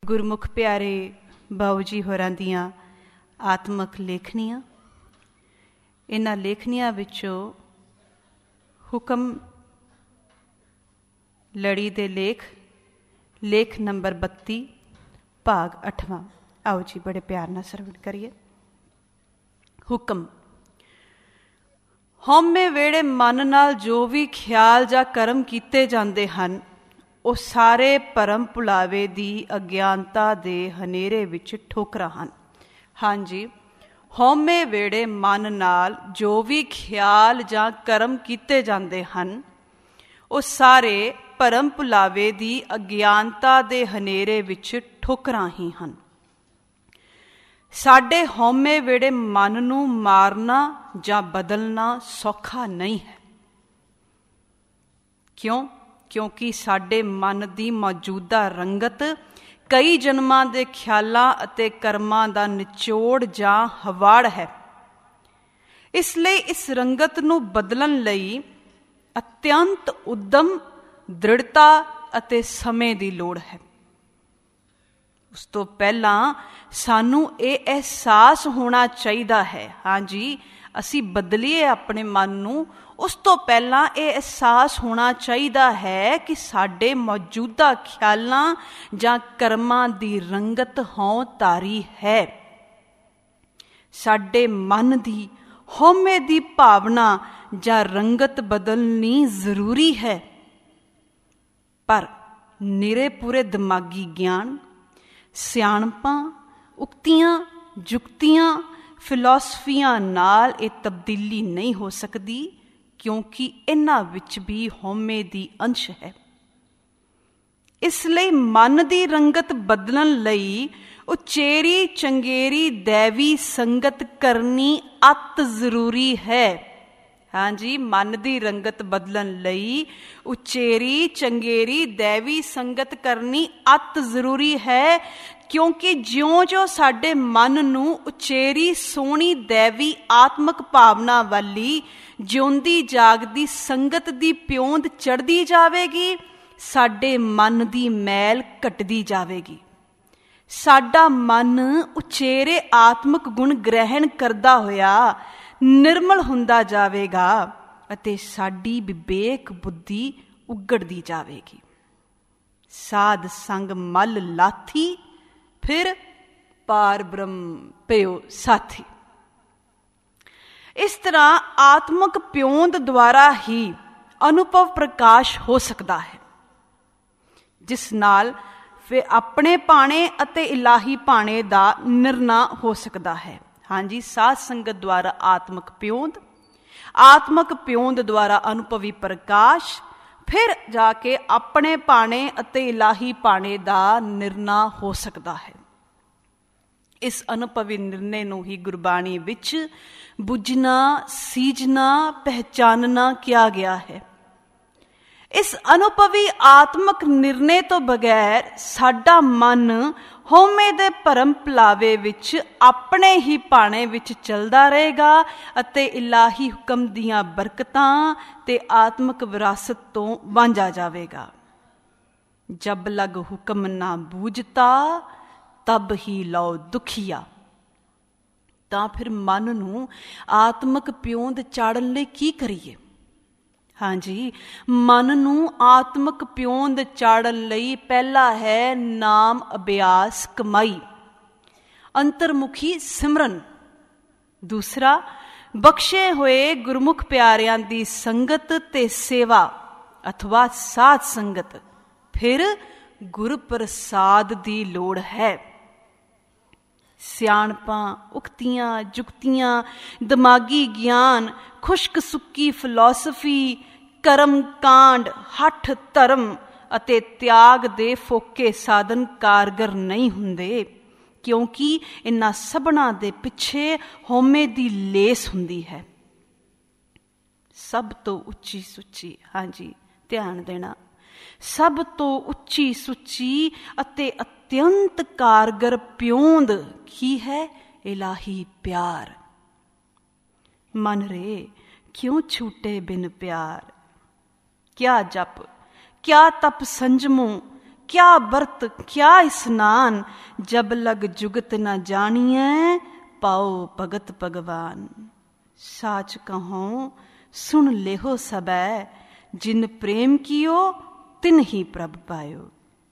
ਗੁਰਮੁਖ ਪਿਆਰੇ ਬਾਊ ਜੀ ਹੋਰਾਂ ਦੀਆਂ ਆਤਮਕ ਲੇਖਣੀਆਂ। ਇਹਨਾਂ ਲੇਖਣੀਆਂ ਵਿੱਚੋਂ ਹੁਕਮ ਲੜੀ ਦੇ ਲੇਖ ਨੰਬਰ 32 ਭਾਗ 8ਵਾਂ। ਆਓ ਜੀ ਬੜੇ ਪਿਆਰ ਨਾਲ ਸਰਵਣ ਕਰੀਏ। ਹੁਕਮ। ਹਉਮੈ ਵੇੜੇ ਮਨ ਨਾਲ ਜੋ ਵੀ ਖਿਆਲ ਜਾਂ ਕਰਮ ਕੀਤੇ ਜਾਂਦੇ ਹਨ, ਉਹ ਸਾਰੇ ਭਰਮ ਭੁਲਾਵੇ ਦੀ ਅਗਿਆਨਤਾ ਦੇ ਹਨੇਰੇ ਵਿੱਚ ਠੋਕਰਾਂ ਹਨ। ਹਾਂਜੀ, ਹਉਮੈ ਵੇੜੇ ਮਨ ਨਾਲ ਜੋ ਵੀ ਖਿਆਲ ਜਾਂ ਕਰਮ ਕੀਤੇ ਜਾਂਦੇ ਹਨ, ਉਹ ਸਾਰੇ ਭਰਮ ਭੁਲਾਵੇ ਦੀ ਅਗਿਆਨਤਾ ਦੇ ਹਨੇਰੇ ਵਿੱਚ ਠੋਕਰਾਂ ਹੀ ਹਨ। ਸਾਡੇ ਹਉਮੈ ਵੇੜੇ ਮਨ ਨੂੰ ਮਾਰਨਾ ਜਾਂ ਬਦਲਣਾ ਸੌਖਾ ਨਹੀਂ ਹੈ। ਕਿਉਂਕਿ ਸਾਡੇ ਮਨ ਦੀ ਮੌਜੂਦਾ ਰੰਗਤ ਕਈ ਜਨਮਾਂ ਦੇ ਖਿਆਲਾਂ ਅਤੇ ਕਰਮਾਂ ਦਾ ਨਿਚੋੜ ਜਾਂ ਹਵਾੜ ਹੈ। ਇਸ ਲਈ ਇਸ ਰੰਗਤ ਨੂੰ ਬਦਲਣ ਲਈ ਅਤਿਅੰਤ ਉੱਦਮ, ਦ੍ਰਿੜਤਾ ਅਤੇ ਸਮੇਂ ਦੀ ਲੋੜ ਹੈ। ਉਸ ਤੋਂ ਪਹਿਲਾਂ ਸਾਨੂੰ ਇਹ ਅਹਿਸਾਸ ਹੋਣਾ ਚਾਹੀਦਾ ਹੈ, ਹਾਂਜੀ, ਅਸੀਂ ਬਦਲੀਏ ਆਪਣੇ ਮਨ ਨੂੰ। ਉਸ ਤੋਂ ਪਹਿਲਾਂ ਇਹ ਅਹਿਸਾਸ ਹੋਣਾ ਚਾਹੀਦਾ ਹੈ ਕਿ ਸਾਡੇ ਮੌਜੂਦਾ ਖਿਆਲਾਂ ਜਾਂ ਕਰਮਾਂ ਦੀ ਰੰਗਤ ਹਉ ਧਾਰੀ ਹੈ। ਸਾਡੇ ਮਨ ਦੀ ਹਉਮੈ ਦੀ ਭਾਵਨਾ ਜਾਂ ਰੰਗਤ ਬਦਲਣੀ ਜ਼ਰੂਰੀ ਹੈ। ਪਰ ਨਿਰੇ ਪੂਰੇ ਦਿਮਾਗੀ ਗਿਆਨ, ਸਿਆਣਪਾਂ, ਉਕਤੀਆਂ, ਜੁਗਤੀਆਂ, ਫਿਲਾਸਫੀਆਂ ਨਾਲ ਇਹ ਤਬਦੀਲੀ ਨਹੀਂ ਹੋ ਸਕਦੀ, ਕਿਉਂਕਿ ਇਹਨਾਂ ਵਿੱਚ ਵੀ ਹਉਮੈ ਦੀ ਅੰਸ਼ ਹੈ। ਇਸ ਲਈ ਮਨ ਦੀ ਰੰਗਤ ਬਦਲਣ ਲਈ ਉਚੇਰੀ ਚੰਗੇਰੀ ਦੈਵੀ ਸੰਗਤ ਕਰਨੀ ਅਤ ਜ਼ਰੂਰੀ ਹੈ। ਹਾਂਜੀ, ਮਨ ਦੀ ਰੰਗਤ ਬਦਲਣ ਲਈ ਉਚੇਰੀ ਚੰਗੇਰੀ ਦੈਵੀ ਸੰਗਤ ਕਰਨੀ ਅਤ ਜ਼ਰੂਰੀ ਹੈ, ਕਿਉਂਕਿ ਜਿਉਂ-ਜਿਉਂ ਸਾਡੇ ਮਨ ਨੂੰ ਉਚੇਰੀ ਸੋਹਣੀ ਦੈਵੀ ਆਤਮਕ ਭਾਵਨਾ ਵਾਲੀ ਜਿਉਂਦੀ ਜਾਗਦੀ ਸੰਗਤ ਦੀ ਪਿਉਂਦ ਚੜ੍ਹਦੀ ਜਾਵੇਗੀ, ਸਾਡੇ ਮਨ ਦੀ ਮੈਲ ਘਟਦੀ ਜਾਵੇਗੀ। ਸਾਡਾ ਮਨ ਉਚੇਰੇ ਆਤਮਕ ਗੁਣ ਗ੍ਰਹਿਣ ਕਰਦਾ ਹੋਇਆ ਨਿਰਮਲ ਹੁੰਦਾ ਜਾਵੇਗਾ ਅਤੇ ਸਾਡੀ ਵਿਵੇਕ ਬੁੱਧੀ ਉਗੜਦੀ ਜਾਵੇਗੀ। ਸਾਧ ਸੰਗ ਮਲ ਲਾਥੀ, ਫਿਰ ਪਾਰ ਬ੍ਰਹਮ ਪਿਓ ਸਾਥੀ। ਇਸ ਤਰ੍ਹਾਂ ਆਤਮਕ ਪਿਉਂਦ ਦੁਆਰਾ ਹੀ ਅਨੁਭਵ ਪ੍ਰਕਾਸ਼ ਹੋ ਸਕਦਾ ਹੈ, ਜਿਸ ਨਾਲ ਫਿਰ ਆਪਣੇ ਭਾਣੇ ਅਤੇ ਇਲਾਹੀ ਭਾਣੇ ਦਾ ਨਿਰਣਾ ਹੋ ਸਕਦਾ ਹੈ। ਹਾਂਜੀ, ਸਾਧ ਸੰਗਤ ਦੁਆਰਾ ਆਤਮਕ ਪਿਉਂਦ ਦੁਆਰਾ ਅਨੁਭਵੀ ਪ੍ਰਕਾਸ਼, ਫਿਰ ਜਾ ਕੇ ਆਪਣੇ ਭਾਣੇ ਅਤੇ ਇਲਾਹੀ ਭਾਣੇ ਦਾ ਨਿਰਣਾ ਹੋ ਸਕਦਾ ਹੈ। ਇਸ ਅਨੁਭਵੀ ਨਿਰਣੇ ਨੂੰ ਹੀ ਗੁਰਬਾਣੀ ਵਿੱਚ ਬੁੱਝਣਾ, ਸੀਝਣਾ, ਪਹਿਚਾਨਣਾ ਕਿਹਾ ਗਿਆ ਹੈ। ਇਸ ਅਨੁਭਵੀ ਆਤਮਕ ਨਿਰਣੇ ਤੋਂ ਬਗੈਰ ਸਾਡਾ ਮਨ ਹਉਮੈ ਦੇ ਭਰਮ ਭੁਲਾਵੇ ਵਿੱਚ ਆਪਣੇ ਹੀ ਭਾਣੇ ਵਿੱਚ ਚੱਲਦਾ ਰਹੇਗਾ ਅਤੇ ਇਲਾਹੀ ਹੁਕਮ ਦੀਆਂ ਬਰਕਤਾਂ ਤੇ ਆਤਮਕ ਵਿਰਾਸਤ ਤੋਂ ਵਾਂਝਾ ਜਾਵੇਗਾ। ਜਬ ਲਗ ਹੁਕਮ ਨਾ ਬੂਝਤਾ, ਤਬ ਹੀ ਲਓ ਦੁਖੀਆ। ਤਾਂ ਫਿਰ ਮਨ ਨੂੰ ਆਤਮਕ ਪਿਉਂਦ ਚਾੜਨ ਲਈ ਕੀ ਕਰੀਏ? ਹਾਂਜੀ, ਮਨ ਨੂੰ ਆਤਮਕ ਪਿਉਂਦ ਚਾੜਨ ਲਈ ਪਹਿਲਾ ਹੈ ਨਾਮ ਅਭਿਆਸ ਕਮਾਈ, ਅੰਤਰਮੁਖੀ ਸਿਮਰਨ। ਦੂਸਰਾ, ਬਖਸ਼ੇ ਹੋਏ ਗੁਰਮੁਖ ਪਿਆਰਿਆਂ ਦੀ ਸੰਗਤ ਤੇ ਸੇਵਾ ਅਥਵਾ ਸਾਧ ਸੰਗਤ। ਫਿਰ ਗੁਰ ਪ੍ਰਸਾਦ ਦੀ ਲੋੜ ਹੈ। ਸਿਆਣਪਾਂ, ਉਕਤੀਆਂ, ਜੁਗਤੀਆਂ, ਦਿਮਾਗੀ ਗਿਆਨ, ਖੁਸ਼ਕ ਸੁੱਕੀ ਫਿਲਾਸਫੀ, ਕਰਮ ਕਾਂਡ, ਹੱਠ ਧਰਮ ਅਤੇ ਤਿਆਗ ਦੇ ਫੋਕੇ ਸਾਧਨ ਕਾਰਗਰ ਨਹੀਂ ਹੁੰਦੇ, ਕਿਉਂਕਿ ਇਹਨਾਂ ਸਭਨਾਂ ਦੇ ਪਿੱਛੇ ਹਉਮੈ ਦੀ ਲੇਸ ਹੁੰਦੀ ਹੈ। ਸਭ ਤੋਂ ਉੱਚੀ ਸੁੱਚੀ, ਹਾਂਜੀ ਧਿਆਨ ਦੇਣਾ, ਸਭ ਤੋਂ ਉੱਚੀ ਸੁੱਚੀ ਅਤੇ ਅਤਿਅੰਤ ਕਾਰਗਰ ਪਿਉਂਦ ਕੀ ਹੈ? ਇਲਾਹੀ ਪਿਆਰ। ਮਨ ਰੇ ਕਿਉਂ ਛੂਟੇ ਬਿਨ ਪਿਆਰ, ਕਿਆ ਜਪ, ਕਿਆ ਤਪ ਸੰਜਮੋ, क्या व्रत क्या स्नान, जब लग जुगत न जानिए, पाओ भगत भगवान। साच कहो सुन लेहो सबै, जिन प्रेम कियो तिन ही प्रभ पायो।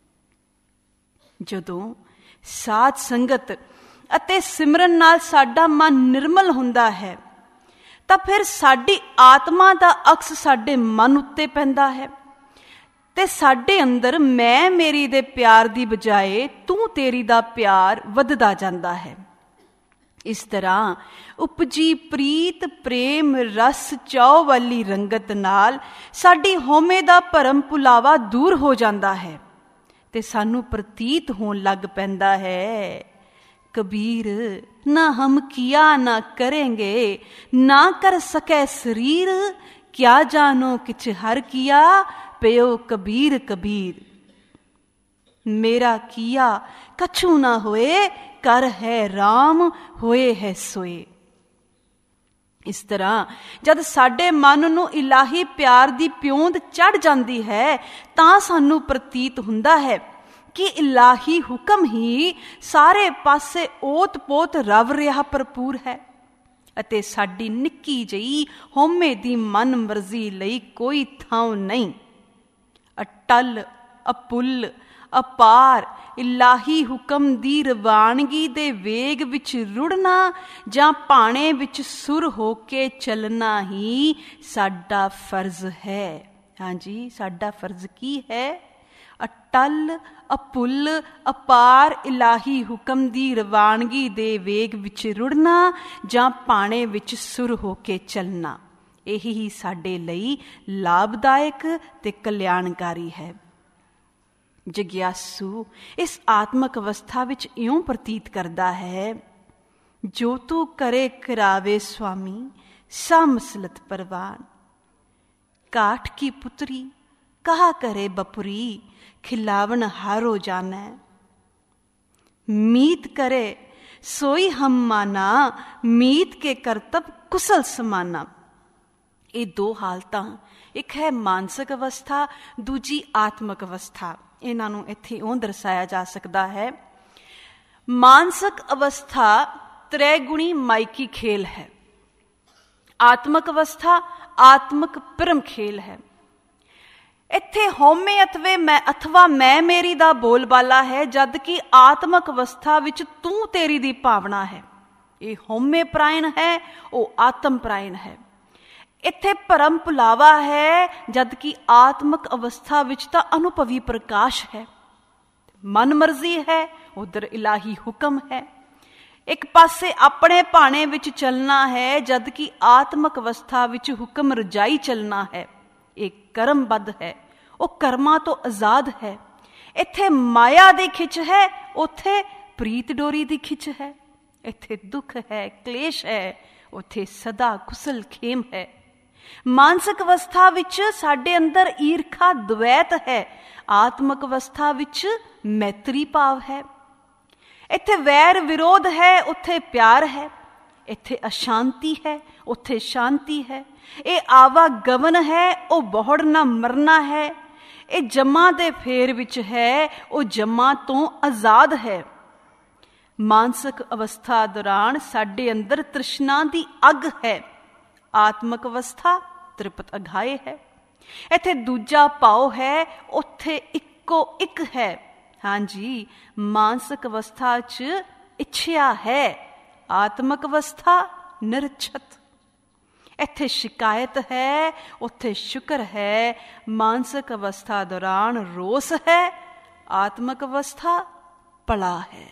ਜਦੋਂ ਸਾਧ ਸੰਗਤ ਅਤੇ ਸਿਮਰਨ ਨਾਲ ਸਾਡਾ ਮਨ ਨਿਰਮਲ ਹੁੰਦਾ ਹੈ ਤਾਂ ਫਿਰ ਸਾਡੀ ਆਤਮਾ ਦਾ ਅਕਸ ਸਾਡੇ ਮਨ ਉੱਤੇ ਪੈਂਦਾ ਹੈ ਤੇ ਸਾਡੇ ਅੰਦਰ ਮੈਂ ਮੇਰੀ ਦੇ ਪਿਆਰ ਦੀ ਬਜਾਏ ਤੂੰ ਤੇਰੀ ਦਾ ਪਿਆਰ ਵੱਧਦਾ ਜਾਂਦਾ ਹੈ। ਇਸ ਤਰ੍ਹਾਂ ਉਪਜੀ ਪ੍ਰੀਤ ਪ੍ਰੇਮ ਰਸ ਚਾਉ ਵਾਲੀ ਰੰਗਤ ਨਾਲ ਸਾਡੀ ਹਉਮੈ ਦਾ ਭਰਮ ਭੁਲਾਵਾ ਦੂਰ ਹੋ ਜਾਂਦਾ ਹੈ ਤੇ ਸਾਨੂੰ ਪ੍ਰਤੀਤ ਹੋਣ ਲੱਗ ਪੈਂਦਾ ਹੈ, ਕਬੀਰ ਨਾ ਹਮ ਕੀਆ ਨਾ ਕरेंगे, ਨਾ ਕਰ ਸਕੈ ਸਰੀਰ, ਕਿਆ ਜਾਨੋ ਕਿਛ ਹਰ ਕੀਆ, ਪਿਓ ਕਬੀਰ ਕਬੀਰ। ਮੇਰਾ ਕੀਆ ਕਛੂ ਨਾ ਹੋਏ, ਕਰ ਹੈ ਰਾਮ ਹੋਏ ਹੈ ਸੋਏ। ਇਸ ਤਰ੍ਹਾਂ ਜਦ ਸਾਡੇ ਮਨ ਨੂੰ ਇਲਾਹੀ ਪਿਆਰ ਦੀ ਪਿਉਂਦ ਚੜ੍ਹ ਜਾਂਦੀ ਹੈ ਤਾਂ ਸਾਨੂੰ ਪ੍ਰਤੀਤ ਹੁੰਦਾ ਹੈ ਕਿ ਇਲਾਹੀ ਹੁਕਮ ਹੀ ਸਾਰੇ ਪਾਸੇ ਓਤ ਪੋਤ ਰਵ ਰਿਹਾ ਭਰਪੂਰ ਹੈ ਅਤੇ ਸਾਡੀ ਨਿੱਕੀ ਜਿਹੀ ਹਉਮੈ ਦੀ ਮਨ ਮਰਜ਼ੀ ਲਈ ਕੋਈ ਥਾਂ ਨਹੀਂ। ਅਟਲ ਅਪੁੱਲ ਅਪਾਰ ਇਲਾਹੀ ਹੁਕਮ ਦੀ ਰਵਾਨਗੀ ਦੇ ਵੇਗ ਵਿੱਚ ਰੁੜਨਾ ਜਾਂ ਭਾਣੇ ਵਿੱਚ ਸੁਰ ਹੋ ਕੇ ਚੱਲਣਾ ਹੀ ਸਾਡਾ ਫਰਜ਼ ਹੈ। ਹਾਂਜੀ, ਸਾਡਾ ਫਰਜ਼ ਕੀ ਹੈ? ਅਟਲ ਅਪੁੱਲ ਅਪਾਰ ਇਲਾਹੀ ਹੁਕਮ ਦੀ ਰਵਾਨਗੀ ਦੇ ਵੇਗ ਵਿੱਚ ਰੁੜਨਾ ਜਾਂ ਭਾਣੇ ਵਿੱਚ ਸੁਰ ਹੋ ਕੇ ਚੱਲਣਾ, ਇਹੀ ਸਾਡੇ ਲਈ ਲਾਭਦਾਇਕ ਤੇ ਕਲਿਆਣਕਾਰੀ ਹੈ। ਜਗਿਆਸੂ ਇਸ ਆਤਮਕ ਅਵਸਥਾ ਵਿੱਚ ਇਉਂ ਪ੍ਰਤੀਤ ਕਰਦਾ ਹੈ, ਜੋ ਤੂੰ ਕਰੇ ਕਰਾਵੇ ਸੁਆਮੀ, ਸਾ ਮਸਲਤ ਪਰਵਾਨ। ਕਾਠ ਕੀ ਪੁਤਰੀ ਕਹਾ ਕਰੇ ਬਪੁਰੀ, ਖਿਲਾਵਨ ਹਾਰੋ ਜਾਨੈ। ਮੀਤ ਕਰੇ ਸੋਈ ਹਮ ਮਾਨਾ, ਮੀਤ ਕੇ ਕਰਤਬ ਕੁਸਲ ਸਮਾਨਾ। ਇਹ ਦੋ ਹਾਲਤਾਂ, ਇੱਕ ਹੈ ਮਾਨਸਿਕ ਅਵਸਥਾ, ਦੂਜੀ ਆਤਮਕ ਅਵਸਥਾ। ਇਹਨਾਂ ਨੂੰ ਇੱਥੇ ਇਉਂ ਦਰਸਾਇਆ ਜਾ ਸਕਦਾ ਹੈ, ਮਾਨਸਿਕ ਅਵਸਥਾ ਤ੍ਰੈਗੁਣੀ ਮਾਇਕੀ ਖੇਲ ਹੈ, ਆਤਮਕ ਅਵਸਥਾ ਆਤਮਕ ਪਰਮ ਖੇਲ ਹੈ। ਇੱਥੇ ਹਉਮੈ ਅਥਵਾ ਮੈਂ ਮੇਰੀ ਦਾ ਬੋਲਬਾਲਾ ਹੈ, ਜਦ ਕਿ ਆਤਮਕ ਅਵਸਥਾ ਵਿੱਚ ਤੂੰ ਤੇਰੀ ਦੀ ਭਾਵਨਾ ਹੈ। ਇਹ ਹਉਮੈ ਪ੍ਰਾਇਣ ਹੈ, ਉਹ ਆਤਮ ਪ੍ਰਾਇਣ ਹੈ। ਇੱਥੇ ਭਰਮ ਭੁਲਾਵਾ ਹੈ, ਜਦ ਕਿ ਆਤਮਕ ਅਵਸਥਾ ਵਿੱਚ ਤਾਂ ਅਨੁਭਵੀ ਪ੍ਰਕਾਸ਼ ਹੈ, ਮਨ ਮਰਜ਼ੀ ਹੈ, ਉਧਰ ਇਲਾਹੀ ਹੁਕਮ ਹੈ। ਇੱਕ ਪਾਸੇ ਆਪਣੇ ਭਾਣੇ ਵਿੱਚ ਚੱਲਣਾ ਹੈ, ਜਦ ਕਿ ਆਤਮਕ ਅਵਸਥਾ ਵਿੱਚ ਹੁਕਮ ਰਜਾਈ ਚੱਲਣਾ ਹੈ। ਇਹ ਕਰਮਬੱਧ ਹੈ, ਉਹ ਕਰਮਾਂ ਤੋਂ ਆਜ਼ਾਦ ਹੈ। ਇੱਥੇ ਮਾਇਆ ਦੀ ਖਿੱਚ ਹੈ, ਉੱਥੇ ਪ੍ਰੀਤ ਡੋਰੀ ਦੀ ਖਿੱਚ ਹੈ। ਇੱਥੇ ਦੁੱਖ ਹੈ, ਕਲੇਸ਼ ਹੈ, ਉੱਥੇ ਸਦਾ ਕੁਸਲ ਖੇਮ ਹੈ। ਮਾਨਸਿਕ ਅਵਸਥਾ ਵਿੱਚ ਸਾਡੇ ਅੰਦਰ ਈਰਖਾ ਦਵੈਤ ਹੈ, ਆਤਮਕ ਅਵਸਥਾ ਵਿੱਚ ਮੈਤਰੀ ਭਾਵ ਹੈ। ਇੱਥੇ ਵੈਰ ਵਿਰੋਧ ਹੈ, ਉੱਥੇ ਪਿਆਰ ਹੈ। ਇੱਥੇ ਅਸ਼ਾਂਤੀ ਹੈ, ਉੱਥੇ ਸ਼ਾਂਤੀ ਹੈ। ਇਹ ਆਵਾਗਮਨ ਹੈ, ਉਹ ਬਹੁੜ ਨਾ ਮਰਨਾ ਹੈ। ਇਹ ਜਮਾ ਦੇ ਫੇਰ ਵਿੱਚ ਹੈ, ਉਹ ਜਮਾ ਤੋਂ ਆਜ਼ਾਦ ਹੈ। ਮਾਨਸਿਕ ਅਵਸਥਾ ਦੌਰਾਨ ਸਾਡੇ ਅੰਦਰ ਤ੍ਰਿਸ਼ਨਾ ਦੀ ਅੱਗ ਹੈ, ਆਤਮਕ ਅਵਸਥਾ ਤ੍ਰਿਪਤ ਅਘਾਏ ਹੈ। ਇੱਥੇ ਦੂਜਾ ਭਾਉ ਹੈ, ਉੱਥੇ ਇੱਕੋ ਇੱਕ ਹੈ। ਹਾਂਜੀ, ਮਾਨਸਿਕ ਅਵਸਥਾ 'ਚ ਇੱਛਾ ਹੈ, ਆਤਮਕ ਅਵਸਥਾ ਨਿਰਛਤ। ਇੱਥੇ ਸ਼ਿਕਾਇਤ ਹੈ, ਉੱਥੇ ਸ਼ੁਕਰ ਹੈ। ਮਾਨਸਿਕ ਅਵਸਥਾ ਦੌਰਾਨ ਰੋਸ ਹੈ, ਆਤਮਕ ਅਵਸਥਾ ਭਲਾ ਹੈ।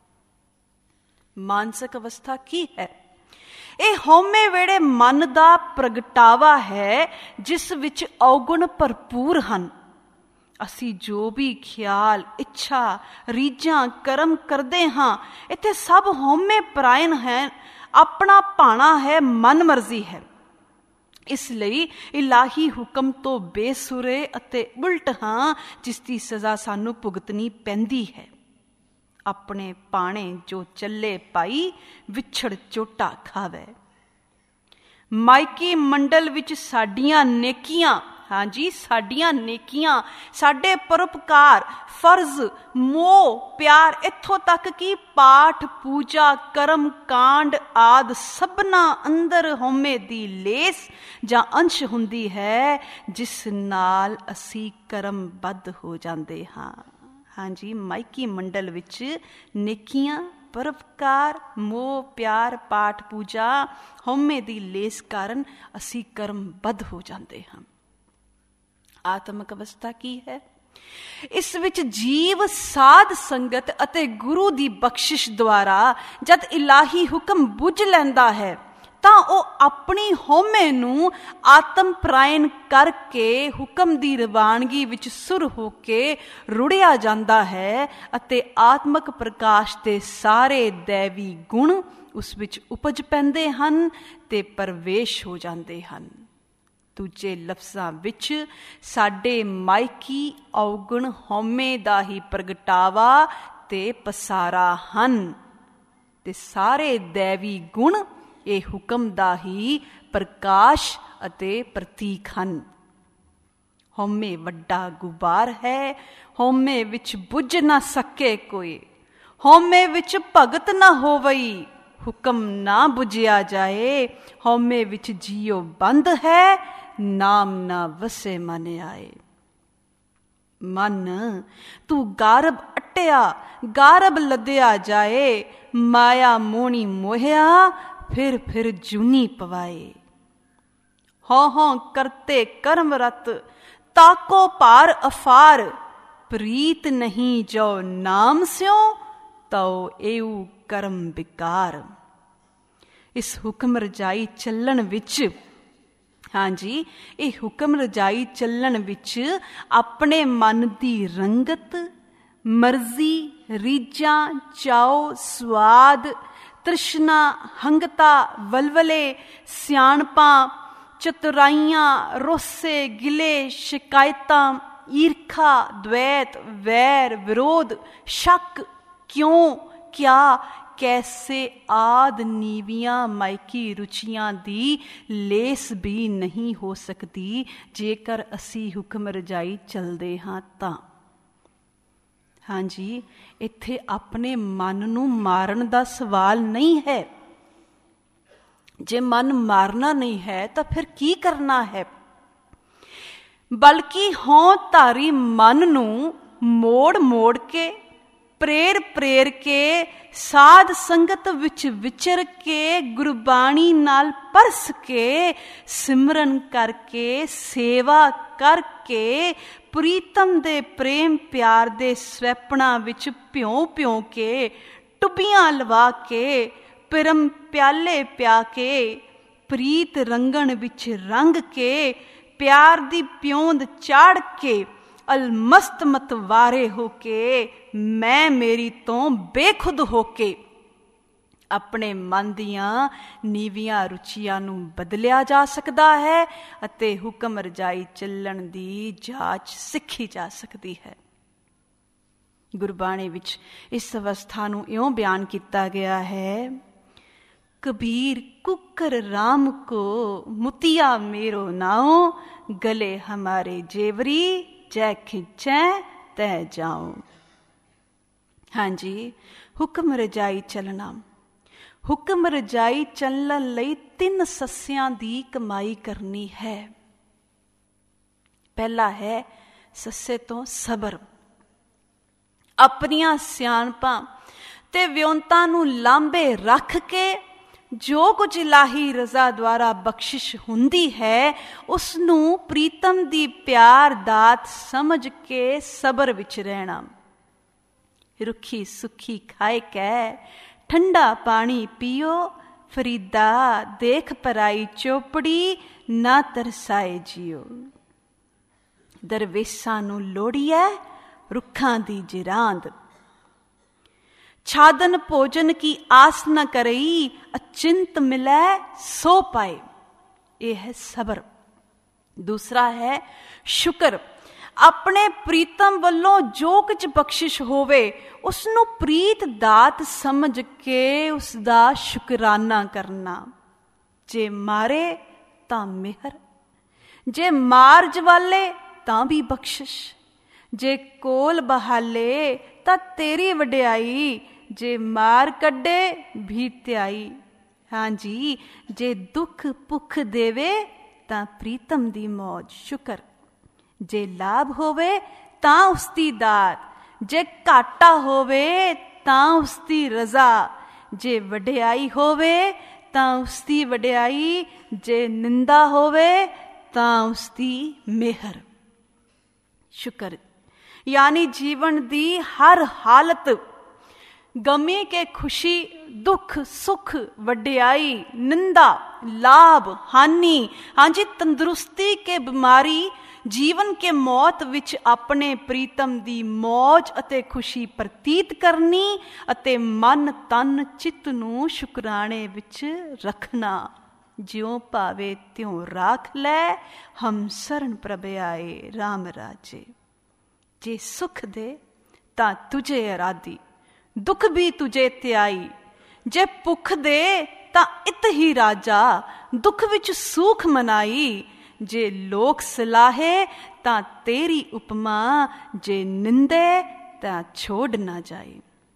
ਮਾਨਸਿਕ ਅਵਸਥਾ ਕੀ ਹੈ? ਇਹ ਹਉਮੈ ਵੇੜੇ ਮਨ ਦਾ ਪ੍ਰਗਟਾਵਾ ਹੈ, ਜਿਸ ਵਿੱਚ ਔਗੁਣ ਭਰਪੂਰ ਹਨ। ਅਸੀਂ ਜੋ ਵੀ ਖਿਆਲ, ਇੱਛਾ, ਰੀਝਾਂ, ਕਰਮ ਕਰਦੇ ਹਾਂ, ਇੱਥੇ ਸਭ ਹਉਮੈ ਪ੍ਰਾਇਣ ਹੈ, ਆਪਣਾ ਭਾਣਾ ਹੈ, ਮਨ ਮਰਜ਼ੀ ਹੈ। ਇਸ ਲਈ ਇਲਾਹੀ ਹੁਕਮ ਤੋਂ ਬੇਸੁਰੇ ਅਤੇ ਉਲਟ ਹਾਂ, ਜਿਸ ਦੀ ਸਜ਼ਾ ਸਾਨੂੰ ਭੁਗਤਣੀ ਪੈਂਦੀ ਹੈ। ਆਪਣੇ ਪਾਣੇ ਜੋ ਚੱਲੇ ਪਾਈ, ਵਿਛੜ ਚੋਟਾ ਖਾਵੇ। ਮਾਇਕੀ ਮੰਡਲ ਵਿੱਚ ਸਾਡੀਆਂ ਨੇਕੀਆਂ ਹਾਂਜੀ, ਸਾਡੀਆਂ ਨੇਕੀਆਂ, ਸਾਡੇ ਪਰਉਪਕਾਰ, ਫਰਜ਼, ਮੋਹ, ਪਿਆਰ, ਇੱਥੋਂ ਤੱਕ ਕਿ ਪਾਠ, ਪੂਜਾ, ਕਰਮ ਕਾਂਡ ਆਦਿ ਸਭਨਾ ਅੰਦਰ ਹਉਮੈ ਦੀ ਲੇਸ ਜਾਂ ਅੰਸ਼ ਹੁੰਦੀ ਹੈ, ਜਿਸ ਨਾਲ ਅਸੀਂ ਕਰਮਬੱਧ ਹੋ ਜਾਂਦੇ ਹਾਂ। ਹਾਂਜੀ, ਮਾਈਕੀ ਮੰਡਲ ਵਿੱਚ ਨੇਕੀਆਂ, ਪਰਉਪਕਾਰ, ਮੋਹ, ਪਿਆਰ, ਪਾਠ, ਪੂਜਾ, ਹਉਮੈ ਦੀ ਲੇਸ ਕਾਰਨ ਅਸੀਂ ਕਰਮਬੱਧ ਹੋ ਜਾਂਦੇ ਹਾਂ। ਆਤਮਿਕ ਅਵਸਥਾ ਕੀ ਹੈ? ਇਸ ਵਿੱਚ ਜੀਵ ਸਾਧ ਸੰਗਤ ਅਤੇ ਗੁਰੂ ਦੀ ਬਖਸ਼ਿਸ਼ ਦੁਆਰਾ ਜਦ ਇਲਾਹੀ ਹੁਕਮ ਬੁੱਝ ਲੈਂਦਾ ਹੈ ਤਾਂ ਉਹ ਆਪਣੀ ਹਉਮੈ ਨੂੰ ਆਤਮ ਪ੍ਰਾਇਣ ਕਰਕੇ ਹੁਕਮ ਦੀ ਰਵਾਨਗੀ ਵਿੱਚ ਸੁਰ ਹੋ ਕੇ ਰੁੜਿਆ ਜਾਂਦਾ ਹੈ ਅਤੇ ਆਤਮਕ ਪ੍ਰਕਾਸ਼ ਦੇ ਸਾਰੇ ਦੈਵੀ ਗੁਣ ਉਸ ਵਿੱਚ ਉਪਜ ਪੈਂਦੇ ਹਨ ਤੇ ਪ੍ਰਵੇਸ਼ ਹੋ ਜਾਂਦੇ ਹਨ। ਦੂਜੇ ਲਫ਼ਜ਼ਾਂ ਵਿੱਚ ਸਾਡੇ ਮਾਇਕੀ ਔਗਣ ਹਉਮੈ ਦਾ ਹੀ ਪ੍ਰਗਟਾਵਾ ਤੇ ਪਸਾਰਾ ਹਨ ਤੇ ਸਾਰੇ ਦੈਵੀ ਗੁਣ ਇਹ ਹੁਕਮ ਦਾ ਹੀ ਪ੍ਰਕਾਸ਼ ਅਤੇ ਪ੍ਰਤੀਕ ਹਨ। ਹਉਮੈ ਵੱਡਾ ਗੁਬਾਰ ਹੈ, ਹਉਮੈ ਵਿੱਚ ਬੁੱਝ ਨਾ ਸਕੇ ਕੋਈ, ਹਉਮੈ ਵਿੱਚ ਭਗਤ ਨਾ ਹੋਵਈ, ਹੁਕਮ ਨਾ ਬੁਝਿਆ ਜਾਏ, ਹਉਮੈ ਵਿੱਚ ਜੀਉ ਬੰਦ ਹੈ, ਨਾਮ ਨਾ ਵਸੇ ਮਨ ਆਏ। ਮਨ ਤੂੰ ਗਾਰਬ ਅਟਿਆ, ਗਾਰਬ ਲੱਦਿਆ ਜਾਏ, ਮਾਇਆ ਮੋਹਣੀ ਮੋਹਿਆ, ਫਿਰ ਫਿਰ ਜੂਨੀ ਪਵਾਏ। ਹਉ ਹਉ ਕਰਤੇ ਕਰਮ ਰਤ, ਤਾਕੋ ਭਾਰ ਅਫਾਰ, ਪ੍ਰੀਤ ਨਹੀਂ ਜੋ ਨਾਮ ਸਿਓ, ਤਉ ਏਉ ਕਰਮ ਬਿਕਾਰ। ਇਸ ਹੁਕਮ ਰਜਾਈ ਚੱਲਣ ਵਿੱਚ, ਹਾਂਜੀ, ਇਹ ਹੁਕਮ ਰਜਾਈ ਚੱਲਣ ਵਿੱਚ ਆਪਣੇ ਮਨ ਦੀ ਰੰਗਤ, ਮਰਜ਼ੀ, ਰੀਝਾਂ, ਚਾਉ, ਸਵਾਦ, ਤ੍ਰਿਸ਼ਨਾ, ਹੰਗਤਾ, ਵਲਵਲੇ, ਸਿਆਣਪਾਂ, ਚਤੁਰਾਈਆਂ, ਰੋਸੇ, ਗਿਲੇ, ਸ਼ਿਕਾਇਤਾਂ, ਈਰਖਾ, ਦ્વੈਤ, ਵੈਰ, ਵਿਰੋਧ, ਸ਼ੱਕ, ਕਿਉਂ, ਕਿਆ, ਕੈਸੇ ਆਦਿ ਨੀਵੀਆਂ ਮਾਇਕੀ ਰੁਚੀਆਂ ਦੀ ਲੇਸ ਵੀ ਨਹੀਂ ਹੋ ਸਕਦੀ ਜੇਕਰ ਅਸੀਂ ਹੁਕਮ ਰਜਾਈ ਚੱਲਦੇ ਹਾਂ ਤਾਂ। ਹਾਂਜੀ, ਇੱਥੇ ਆਪਣੇ ਮਨ ਨੂੰ ਮਾਰਨ ਦਾ ਸਵਾਲ ਨਹੀਂ ਹੈ। ਜੇ ਮਨ ਮਾਰਨਾ ਨਹੀਂ ਹੈ ਤਾਂ ਫਿਰ ਕੀ ਕਰਨਾ ਹੈ? ਬਲਕਿ ਹਉ ਧਾਰੀ ਮਨ ਨੂੰ ਮੋੜ ਮੋੜ ਕੇ, ਪ੍ਰੇਰ ਪ੍ਰੇਰ ਕੇ, ਸਾਧ ਸੰਗਤ ਵਿੱਚ ਵਿਚਰ ਕੇ, ਗੁਰਬਾਣੀ ਨਾਲ ਪਰਸ ਕੇ, ਸਿਮਰਨ ਕਰਕੇ, ਸੇਵਾ ਕਰਕੇ, ਪ੍ਰੀਤਮ ਦੇ ਪ੍ਰੇਮ ਪਿਆਰ ਦੇ ਸਵੈਪਣਾ ਵਿੱਚ ਭਿਉਂ ਭਿਉਂ ਕੇ, ਟੁੱਬੀਆਂ ਲਵਾ ਕੇ, ਪਿਰਮ ਪਿਆਲੇ ਪਿਆ ਕੇ, ਪ੍ਰੀਤ ਰੰਗਣ ਵਿੱਚ ਰੰਗ ਕੇ, ਪਿਆਰ ਦੀ ਪਿਉਂਦ ਚਾੜ ਕੇ, ਅਲਮਸਤ ਮਤਵਾਰੇ ਹੋ ਕੇ, ਮੈਂ ਮੇਰੀ ਤੋਂ ਬੇਖੁਦ ਹੋ ਕੇ ਆਪਣੇ ਮਨ ਦੀਆਂ ਨੀਵੀਆਂ ਰੁਚੀਆਂ ਨੂੰ ਬਦਲਿਆ ਜਾ ਸਕਦਾ ਹੈ ਅਤੇ ਹੁਕਮ ਰਜਾਈ ਚੱਲਣ ਦੀ ਜਾਂਚ ਸਿੱਖੀ ਜਾ ਸਕਦੀ ਹੈ। ਗੁਰਬਾਣੀ ਵਿੱਚ ਇਸ ਅਵਸਥਾ ਨੂੰ ਇਉਂ ਬਿਆਨ ਕੀਤਾ ਗਿਆ ਹੈ, ਕਬੀਰ ਕੁੱਕਰ ਰਾਮ ਕੋ ਮੁਤੀਆ ਮੇਰੋ ਨਾਉ, ਗਲੇ ਹਮਾਰੇ ਜੇਵਰੀ ਜੈ ਖਿੱਚੈ ਤੈ ਜਾਉ। ਹਾਂਜੀ, ਹੁਕਮ ਰਜਾਈ ਚੱਲਣਾ। ਹੁਕਮ ਰਜਾਈ ਚੱਲਣ ਲਈ 3 ਸੱਸਿਆਂ ਦੀ ਕਮਾਈ ਕਰਨੀ ਹੈ। ਪਹਿਲਾ ਹੈ ਸੱਸੇ ਤੋਂ ਸਬਰ। ਆਪਣੀਆਂ ਸਿਆਣਪਾਂ ਤੇ ਵਿਉਂਤਾਂ ਨੂੰ ਲਾਂਭੇ ਰੱਖ ਕੇ ਜੋ ਕੁਝ ਇਲਾਹੀ ਰਜ਼ਾ ਦੁਆਰਾ ਬਖਸ਼ਿਸ਼ ਹੁੰਦੀ ਹੈ ਉਸ ਨੂੰ ਪ੍ਰੀਤਮ ਦੀ ਪਿਆਰ ਦਾਤ ਸਮਝ ਕੇ ਸਬਰ ਵਿੱਚ ਰਹਿਣਾ। ਰੁੱਖੀ ਸੁੱਖੀ ਖਾਏ ਕੈ, ਠੰਡਾ ਪਾਣੀ ਪੀਓ, ਫਰੀਦਾ ਦੇਖ ਪਰਾਈ ਚੋਪੜੀ, ਨਾ ਤਰਸਾਏ ਜੀਓ। ਦਰਵੇਸਾਂ ਨੂੰ ਲੋੜੀਐ ਰੁੱਖਾਂ ਦੀ ਜਿਰਾਂਦ, ਛਾਦਨ ਭੋਜਨ ਕੀ ਆਸ ਨ ਕਰਈ, ਅਚਿੰਤ ਮਿਲੈ ਸੋ ਪਾਏ। ਇਹ ਹੈ ਸਬਰ। ਦੂਸਰਾ ਹੈ ਸ਼ੁਕਰ। ਆਪਣੇ ਪ੍ਰੀਤਮ ਵੱਲੋਂ ਜੋ ਕੁਝ ਬਖਸ਼ਿਸ਼ ਹੋਵੇ ਉਸ ਨੂੰ ਪ੍ਰੀਤ ਦਾਤ ਸਮਝ ਕੇ ਉਸ ਦਾ ਸ਼ੁਕਰਾਨਾ ਕਰਨਾ। ਜੇ ਮਾਰੇ ਤਾਂ ਮਿਹਰ, ਜੇ ਮਾਰ ਜਵਾਲੇ ਤਾਂ ਵੀ ਬਖਸ਼ਿਸ਼, ਜੇ ਕੋਲ ਬਹਾਲੇ ਤਾਂ ਤੇਰੀ ਵਡਿਆਈ, ਜੇ ਮਾਰ ਕੱਢੇ ਵੀ ਧਿਆਈ। ਹਾਂਜੀ, ਜੇ ਦੁੱਖ ਭੁੱਖ ਦੇਵੇ ਤਾਂ ਪ੍ਰੀਤਮ ਦੀ ਮੌਜ ਸ਼ੁਕਰ, ਜੇ ਲਾਭ ਹੋਵੇ ਤਾਂ ਉਸਦੀ ਦਾਤ, ਜੇ ਘਾਟਾ ਹੋਵੇ ਤਾਂ ਉਸਦੀ ਰਜ਼ਾ, ਜੇ ਵਡਿਆਈ ਹੋਵੇ ਤਾਂ ਉਸਦੀ ਵਡਿਆਈ, ਜੇ ਨਿੰਦਾ ਹੋਵੇ ਤਾਂ ਉਸਦੀ ਮਿਹਰ। ਸ਼ੁਕਰ यानी जीवन दी हर हालत, गमी के खुशी दुख सुख वड्याई निंदा लाभ हानि, हाँ जी तंदुरुस्ती के बीमारी, जीवन के मौत विच अपने प्रीतम दी मौज अते खुशी प्रतीत करनी अते मन तन चित्त नूं शुकराने विच रखना। ज्यों भावे त्यों राख लै, हम सरन प्रभ आए राम राजे। जे सुख दे तां तुझे अराधी, दुख भी तुझे त्याई, जे भुख दे तां इत ही राजा, दुख विच सूख मनाई, जे लोक सलाहे तां तेरी उपमा, जे निंदे तां छोड़ ना जाए।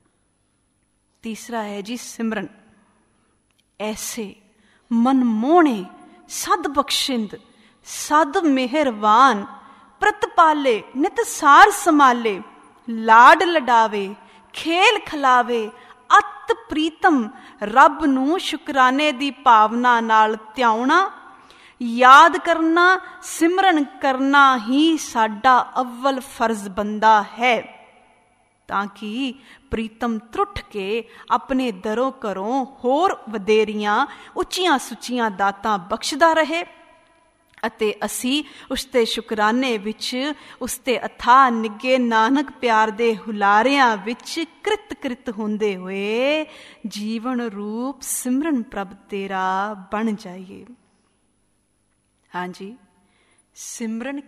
तीसरा है जी सिमरन। ऐसे मनमोहणे सद बख्शिंद सद मेहरवान, प्रतपाले नित सार संभाले, लाड लडावे खेल खिलावे, अत प्रीतम रब नूं शुकराने दी भावना नाल ध्याउणा, याद करना सिमरन करना ही साडा अव्वल फर्ज बनदा है, ताकि प्रीतम त्रुठ के अपने दरों घरों होर वधेरियां उच्चियां सुच्चियां दातां बख्शदा रहे ਅਤੇ ਅਸੀਂ ਉਸਦੇ ਸ਼ੁਕਰਾਨੇ ਵਿੱਚ, ਉਸਦੇ ਅਥਾਹ ਨਿੱਗੇ ਨਾਨਕ ਪਿਆਰ ਦੇ ਹੁਲਾਰਿਆਂ ਵਿੱਚ ਕ੍ਰਿਤ ਹੁੰਦੇ ਹੋਏ ਜੀਵਨ ਰੂਪ ਸਿਮਰਨ ਪ੍ਰਭ ਤੇਰਾ ਬਣ ਜਾਈਏ। ਹਾਂਜੀ, ਸਿਮਰਨ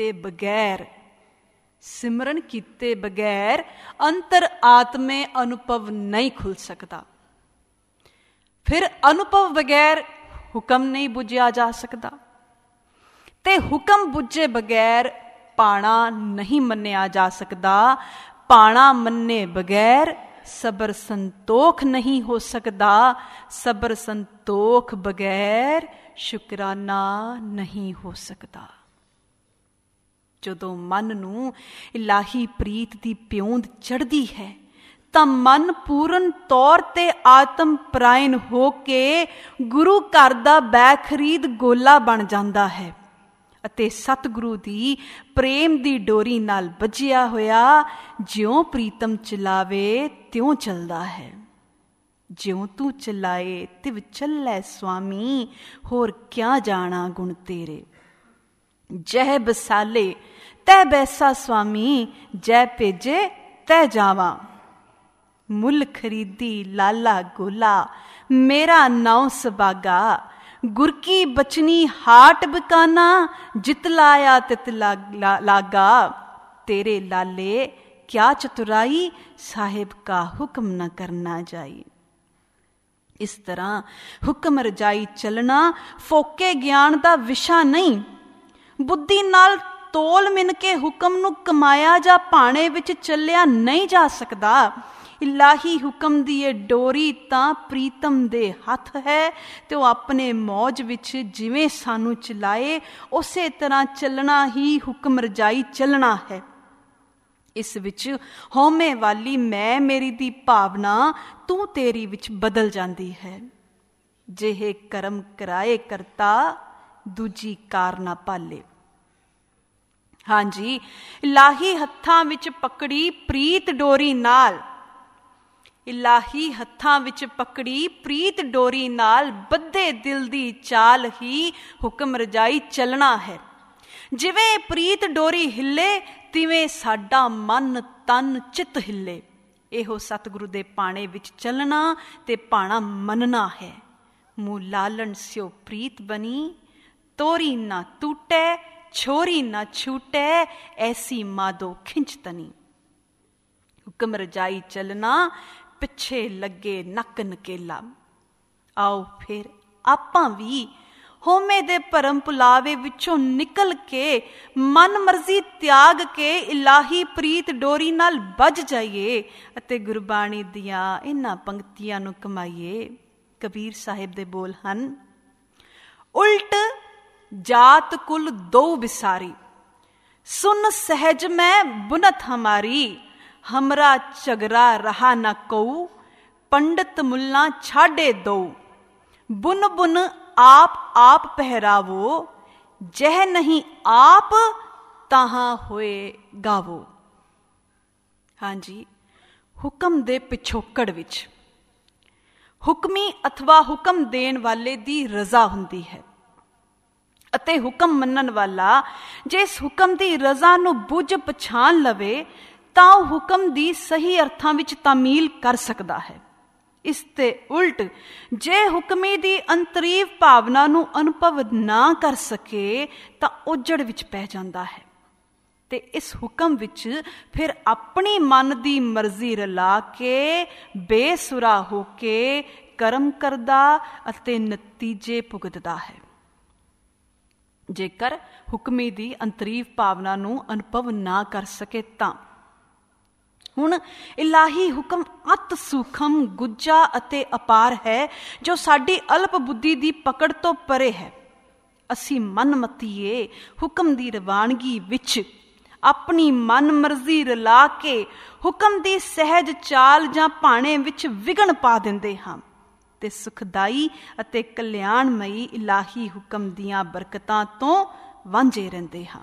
ਕੀਤੇ ਬਗੈਰ ਅੰਤਰ ਆਤਮੇ ਅਨੁਭਵ ਨਹੀਂ ਖੁੱਲ ਸਕਦਾ। ਫਿਰ ਅਨੁਭਵ ਬਗੈਰ ਹੁਕਮ ਨਹੀਂ ਬੁੱਝਿਆ ਜਾ ਸਕਦਾ, ਤੇ ਹੁਕਮ ਬੁੱਝੇ ਬਗੈਰ ਪਾਣਾ ਨਹੀਂ ਮੰਨਿਆ ਜਾ ਸਕਦਾ। ਪਾਣਾ ਮੰਨੇ ਬਗੈਰ ਸਬਰ ਸੰਤੋਖ ਨਹੀਂ ਹੋ ਸਕਦਾ, ਸਬਰ ਸੰਤੋਖ ਬਗੈਰ ਸ਼ੁਕਰਾਨਾ ਨਹੀਂ ਹੋ ਸਕਦਾ। ਜਦੋਂ ਮਨ ਨੂੰ ਇਲਾਹੀ ਪ੍ਰੀਤ ਦੀ ਪਿਉਂਦ ਚੜ੍ਹਦੀ ਹੈ ਤਾਂ ਮਨ ਪੂਰਨ ਤੌਰ ਤੇ ਆਤਮ ਪਰਾਇਣ ਹੋ ਕੇ ਗੁਰੂ ਘਰ ਦਾ ਬੈਖਰੀਦ ਗੋਲਾ ਬਣ ਜਾਂਦਾ ਹੈ ਅਤੇ ਸਤਿਗੁਰੂ ਦੀ ਪ੍ਰੇਮ ਦੀ ਡੋਰੀ ਨਾਲ ਬੱਝਿਆ ਹੋਇਆ ਜਿਉਂ ਪ੍ਰੀਤਮ ਚਲਾਵੇ ਤਿਉਂ ਚੱਲਦਾ ਹੈ। ਜਿਉਂ ਤੂੰ ਚਲਾਏ ਤਿਵ ਚੱਲੈ ਸੁਆਮੀ, ਹੋਰ ਕਿਆ ਜਾਣਾ ਗੁਣ ਤੇਰੇ। ਜਹ ਬਸਾਲੇ ਤੈ ਬੈਸਾ ਸੁਆਮੀ, ਜੈ ਭੇਜੇ ਤੈ ਜਾਵਾਂ। ਮੁੱਲ ਖਰੀਦੀ ਲਾਲਾ ਗੋਲਾ, ਮੇਰਾ ਨਾਉ ਸੁਭਾਗਾ। ਗੁਰ ਕੀ ਬਚਨੀ ਹਾਟ ਬਿਕਾਨਾ, ਜਿਤ ਲਾਇਆ ਤਿਤ ਲਾਗਾ। ਤੇਰੇ ਲਾਲੇ ਕਿਆ ਚਤੁਰਾਈ, ਸਾਹਿਬ ਕਾ ਹੁਕਮ ਨ ਕਰਨਾ ਜਾਈ। ਇਸ ਤਰ੍ਹਾਂ ਹੁਕਮ ਰਜਾਈ ਚੱਲਣਾ ਫੋਕੇ ਗਿਆਨ ਦਾ ਵਿਸ਼ਾ ਨਹੀਂ। ਬੁੱਧੀ ਨਾਲ ਤੋਲ ਮਿਣ ਕੇ ਹੁਕਮ ਨੂੰ ਕਮਾਇਆ ਜਾਂ ਭਾਣੇ ਵਿੱਚ ਚੱਲਿਆ ਨਹੀਂ ਜਾ ਸਕਦਾ। ਇਲਾਹੀ ਹੁਕਮ ਦੀ ਇਹ ਡੋਰੀ ਤਾਂ ਪ੍ਰੀਤਮ ਦੇ ਹੱਥ ਹੈ ਤੇ ਉਹ ਆਪਣੇ ਮੌਜ ਵਿੱਚ ਜਿਵੇਂ ਸਾਨੂੰ ਚਲਾਏ ਉਸੇ ਤਰ੍ਹਾਂ ਚੱਲਣਾ ਹੀ ਹੁਕਮ ਰਜਾਈ ਚੱਲਣਾ ਹੈ। ਇਸ ਵਿੱਚ ਹਉਮੈ ਵਾਲੀ ਮੈਂ ਮੇਰੀ ਦੀ ਭਾਵਨਾ ਤੂੰ ਤੇਰੀ ਵਿੱਚ ਬਦਲ ਜਾਂਦੀ ਹੈ। ਜਿਹੇ ਕਰਮ ਕਰਾਏ ਕਰਤਾ, ਦੂਜੀ ਕਾਰ ਨਾ ਪਾਲੇ। ਹਾਂਜੀ, ਇਲਾਹੀ ਹੱਥਾਂ ਵਿੱਚ ਪਕੜੀ ਪ੍ਰੀਤ ਡੋਰੀ ਨਾਲ, ਇਲਾਹੀ ਹੱਥਾਂ ਵਿੱਚ ਪਕੜੀ ਪ੍ਰੀਤ ਡੋਰੀ ਨਾਲ ਬੱਧੇ ਦਿਲ ਦੀ ਚਾਲ ਹੀ ਹੁਕਮ ਰਜਾਈ ਚੱਲਣਾ ਹੈ। ਜਿਵੇਂ ਪ੍ਰੀਤ ਡੋਰੀ ਹਿੱਲੇ ਤਿਵੇਂ ਸਾਡਾ ਮਨ ਤਨ ਚਿੱਤ ਹਿੱਲੇ। ਇਹੋ ਸਤਿਗੁਰੂ ਦੇ ਪਾਣੇ ਵਿੱਚ ਚੱਲਣਾ ਤੇ ਪਾਣਾ ਮੰਨਣਾ ਹੈ। ਮੂੰ ਲਾਲਣ ਸਿਓ ਪ੍ਰੀਤ ਬਣੀ, ਤੋਰੀ ਨਾ ਟੂਟੈ, ਛੋਰੀ ਨਾ ਛੂਟੈ, ਐਸੀ ਮਾਦੋ ਖਿੰਚ ਤਨੀ। ਹੁਕਮ ਰਜਾਈ ਚੱਲਣਾ ਪਿੱਛੇ ਲੱਗੇ ਨੱਕ ਨਕੇਲਾ। ਆਓ ਫਿਰ ਆਪਾਂ ਵੀ ਹੋਮੇ ਦੇ ਭਰਮ ਭੁਲਾਵੇ ਵਿੱਚੋਂ ਨਿਕਲ ਕੇ ਮਨ ਮਰਜ਼ੀ ਤਿਆਗ ਕੇ ਇਲਾਹੀ ਪ੍ਰੀਤ ਡੋਰੀ ਨਾਲ ਬੱਝ ਜਾਈਏ ਅਤੇ ਗੁਰਬਾਣੀ ਦੀਆਂ ਇਹਨਾਂ ਪੰਕਤੀਆਂ ਨੂੰ ਕਮਾਈਏ। ਕਬੀਰ ਸਾਹਿਬ ਦੇ ਬੋਲ ਹਨ, ਉਲਟ ਜਾਤ ਕੁਲ ਦੋ ਵਿਸਾਰੀ, ਸੁਨ ਸਹਿਜ ਮੈਂ ਬੁਨਤ ਹਮਾਰੀ, हमरा झगड़ा रहा न कऊ, पंडित मुल्ला छाड़े दो, बुन बुन आप पहरावो, जह नहीं आप ताहां होए गावो। हाँ जी, हुक्म दे पिछोकड़ विच हुक्मी अथवा हुक्म देण वाले दी रजा हुंदी है ਅਤੇ ਹੁਕਮ ਮੰਨਣ ਵਾਲਾ ਜੇ ਇਸ ਹੁਕਮ ਦੀ ਰਜ਼ਾ ਨੂੰ ਬੁੱਝ ਪਛਾਣ ਲਵੇ ਤਾਂ ਉਹ ਹੁਕਮ ਦੀ ਸਹੀ ਅਰਥਾਂ ਵਿੱਚ ਤਾਮੀਲ ਕਰ ਸਕਦਾ ਹੈ। ਇਸ ਤੇ ਉਲਟ ਜੇ ਹੁਕਮੀ ਦੀ ਅੰਤਰੀਵ ਭਾਵਨਾ ਨੂੰ ਅਨੁਭਵ ਨਾ ਕਰ ਸਕੇ ਤਾਂ ਉਜੜ ਵਿੱਚ ਪੈ ਜਾਂਦਾ ਹੈ ਤੇ ਇਸ ਹੁਕਮ ਵਿੱਚ ਫਿਰ ਆਪਣੀ ਮਨ ਦੀ ਮਰਜ਼ੀ ਰਲਾ ਕੇ ਬੇਸੁਰਾ ਹੋ ਕੇ ਕਰਮ ਕਰਦਾ ਅਤੇ ਨਤੀਜੇ ਭੁਗਤਦਾ ਹੈ। ਜੇਕਰ ਹੁਕਮੀ ਦੀ ਅੰਤਰੀਵ ਭਾਵਨਾ ਨੂੰ ਅਨੁਭਵ ਨਾ ਕਰ ਸਕੇ ਤਾਂ ਹੁਣ ਇਲਾਹੀ ਹੁਕਮ ਅਤ ਸੂਖਮ, ਗੁੱਜਾ ਅਤੇ ਅਪਾਰ ਹੈ ਜੋ ਸਾਡੀ ਅਲਪ ਬੁੱਧੀ ਦੀ ਪਕੜ ਤੋਂ ਪਰੇ ਹੈ। ਅਸੀਂ ਮਨਮਤੀਏ ਹੁਕਮ ਦੀ ਰਵਾਨਗੀ ਵਿੱਚ ਆਪਣੀ ਮਨ ਮਰਜ਼ੀ ਰਲਾ ਕੇ ਹੁਕਮ ਦੀ ਸਹਿਜ ਚਾਲ ਜਾਂ ਭਾਣੇ ਵਿੱਚ ਵਿਘਨ ਪਾ ਦਿੰਦੇ ਹਾਂ ਤੇ ਸੁਖਦਾਈ ਅਤੇ ਕਲਿਆਣਮਈ ਇਲਾਹੀ ਹੁਕਮ ਦੀਆਂ ਬਰਕਤਾਂ ਤੋਂ ਵਾਂਝੇ ਰਹਿੰਦੇ ਹਾਂ।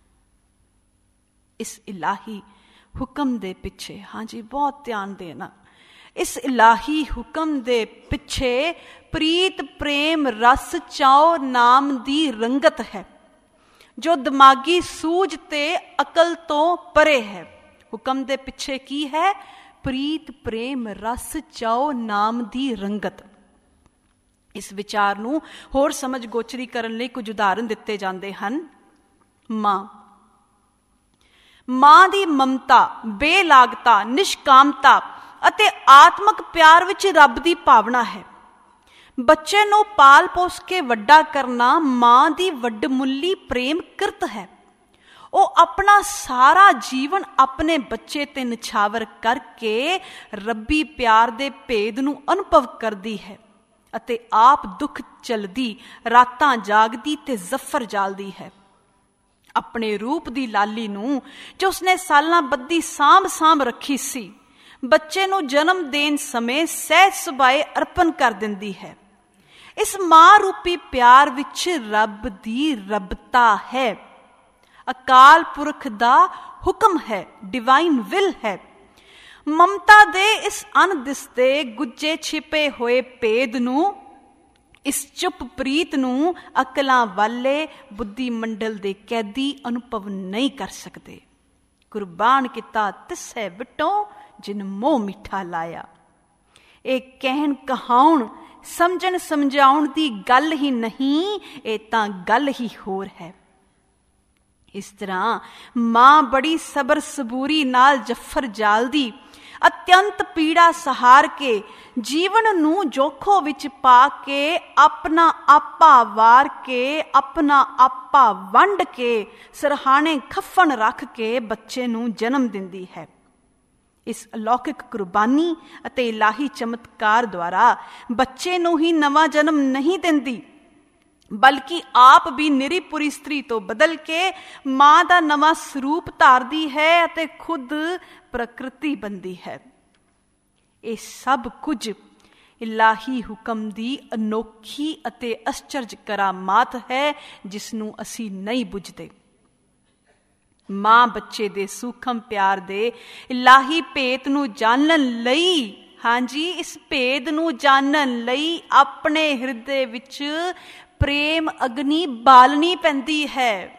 ਇਸ ਇਲਾਹੀ ਹੁਕਮ ਦੇ ਪਿੱਛੇ, ਹਾਂਜੀ ਬਹੁਤ ਧਿਆਨ ਦੇਣਾ, ਇਸ ਇਲਾਹੀ ਹੁਕਮ ਦੇ ਪਿੱਛੇ ਪ੍ਰੀਤ ਪ੍ਰੇਮ ਰਸ ਚਾਉ ਨਾਮ ਦੀ ਰੰਗਤ ਹੈ ਜੋ ਦਿਮਾਗੀ ਸੂਝ ਤੇ ਅਕਲ ਤੋਂ ਪਰੇ ਹੈ। ਹੁਕਮ ਦੇ ਪਿੱਛੇ ਕੀ ਹੈ? ਪ੍ਰੀਤ ਪ੍ਰੇਮ ਰਸ ਚਾਉ ਨਾਮ ਦੀ ਰੰਗਤ। ਇਸ ਵਿਚਾਰ ਨੂੰ ਹੋਰ ਸਮਝ ਗੋਚਰੀ ਕਰਨ ਲਈ ਕੁਝ ਉਦਾਹਰਨ ਦਿੱਤੇ ਜਾਂਦੇ ਹਨ। ਮਾਂ ਦੀ ਮਮਤਾ, ਬੇਲਾਗਤਾ, ਨਿਸ਼ਕਾਮਤਾ ਅਤੇ ਆਤਮਕ ਪਿਆਰ ਵਿੱਚ ਰੱਬ ਦੀ ਭਾਵਨਾ ਹੈ। ਬੱਚੇ ਨੂੰ ਪਾਲ ਪੋਸ ਕੇ ਵੱਡਾ ਕਰਨਾ ਮਾਂ ਦੀ ਵੱਡਮੁੱਲੀ ਪ੍ਰੇਮ ਕਿਰਤ ਹੈ। ਉਹ ਆਪਣਾ ਸਾਰਾ ਜੀਵਨ ਆਪਣੇ ਬੱਚੇ ਤੇ ਨਿਛਾਵਰ ਕਰਕੇ ਰੱਬੀ ਪਿਆਰ ਦੇ ਭੇਦ ਨੂੰ ਅਨੁਭਵ ਕਰਦੀ ਹੈ ਅਤੇ ਆਪ ਦੁੱਖ ਝੱਲਦੀ, ਰਾਤਾਂ ਜਾਗਦੀ ਤੇ ਜ਼ਫਰ ਜਾਲਦੀ ਹੈ। ਆਪਣੇ ਰੂਪ ਦੀ ਲਾਲੀ ਨੂੰ ਜੋ ਉਸਨੇ ਸਾਲਾਂ ਬੱਧੀ ਸਾਂਭ ਰੱਖੀ ਸੀ, ਬੱਚੇ ਨੂੰ ਜਨਮ ਦੇਣ ਸਮੇਂ ਸਹਿਜ ਸੁਭਾਏ ਅਰਪਣ ਕਰ ਦਿੰਦੀ ਹੈ। ਇਸ ਮਾਂ ਰੂਪੀ ਪਿਆਰ ਵਿੱਚ ਰੱਬ ਦੀ ਰੱਬਤਾ ਹੈ, ਅਕਾਲ ਪੁਰਖ ਦਾ ਹੁਕਮ ਹੈ, ਡਿਵਾਈਨ ਵਿਲ ਹੈ। ਮਮਤਾ ਦੇ ਇਸ ਅਣਦਿਸਦੇ ਗੁੱਜੇ ਛਿਪੇ ਹੋਏ ਭੇਦ ਨੂੰ, ਇਸ ਚੁੱਪ ਪ੍ਰੀਤ ਨੂੰ ਅਕਲਾਂ ਵਾਲੇ ਬੁੱਧੀ ਮੰਡਲ ਦੇ ਕੈਦੀ ਅਨੁਭਵ ਨਹੀਂ ਕਰ ਸਕਦੇ। ਕੁਰਬਾਨ ਕੀਤਾ ਤਿਸੈ ਵਿਟੋਂ ਜਿਨ ਮੋਹ ਮਿੱਠਾ ਲਾਇਆ। ਇਹ ਕਹਿਣ ਕਹਾਉਣ, ਸਮਝਣ ਸਮਝਾਉਣ ਦੀ ਗੱਲ ਹੀ ਨਹੀਂ, ਇਹ ਤਾਂ ਗੱਲ ਹੀ ਹੋਰ ਹੈ। ਇਸ ਤਰ੍ਹਾਂ ਮਾਂ ਬੜੀ ਸਬਰ ਸਬੂਰੀ ਨਾਲ ਜਫਰ ਜਾਲਦੀ, ਅਤਿਅੰਤ ਪੀੜਾ ਸਹਾਰ ਕੇ, ਜੀਵਨ ਨੂੰ ਜੋਖੋ ਵਿੱਚ ਪਾ ਕੇ, ਆਪਣਾ ਆਪਾ ਵਾਰ ਕੇ, ਆਪਣਾ ਆਪਾ ਵੰਡ ਕੇ, ਸਰਹਾਣੇ ਖੱਫਣ ਰੱਖ ਕੇ ਬੱਚੇ ਨੂੰ ਜਨਮ ਦਿੰਦੀ ਹੈ। ਇਸ ਅਲੌਕਿਕ ਕੁਰਬਾਨੀ ਅਤੇ ਇਲਾਹੀ ਚਮਤਕਾਰ ਦੁਆਰਾ ਬੱਚੇ ਨੂੰ ਹੀ ਨਵਾਂ ਜਨਮ ਨਹੀਂ ਦਿੰਦੀ, ਬਲਕਿ ਆਪ ਵੀ ਨਿਰੀਪੁਰੀ ਇਸਤਰੀ ਤੋਂ ਬਦਲ ਕੇ ਮਾਂ ਦਾ ਨਵਾਂ ਸਰੂਪ ਧਾਰਦੀ ਹੈ ਅਤੇ ਖੁਦ ਪ੍ਰਕਿਰਤੀ ਬਣਦੀ ਹੈ। ਇਹ ਸਭ ਕੁਝ ਇਲਾਹੀ ਹੁਕਮ ਦੀ ਅਨੋਖੀ ਅਤੇ ਅਸਚਰਜ ਕਰਾਮਾਤ ਹੈ ਜਿਸ ਨੂੰ ਅਸੀਂ ਨਹੀਂ ਬੁੱਝਦੇ। ਮਾਂ ਬੱਚੇ ਦੇ ਸੂਖਮ ਪਿਆਰ ਦੇ ਇਲਾਹੀ ਭੇਤ ਨੂੰ ਜਾਣਨ ਲਈ, ਹਾਂਜੀ ਇਸ ਭੇਦ ਨੂੰ ਜਾਣਨ ਲਈ ਆਪਣੇ ਹਿਰਦੇ ਵਿੱਚ ਪ੍ਰੇਮ ਅਗਨੀ ਬਾਲਣੀ ਪੈਂਦੀ ਹੈ।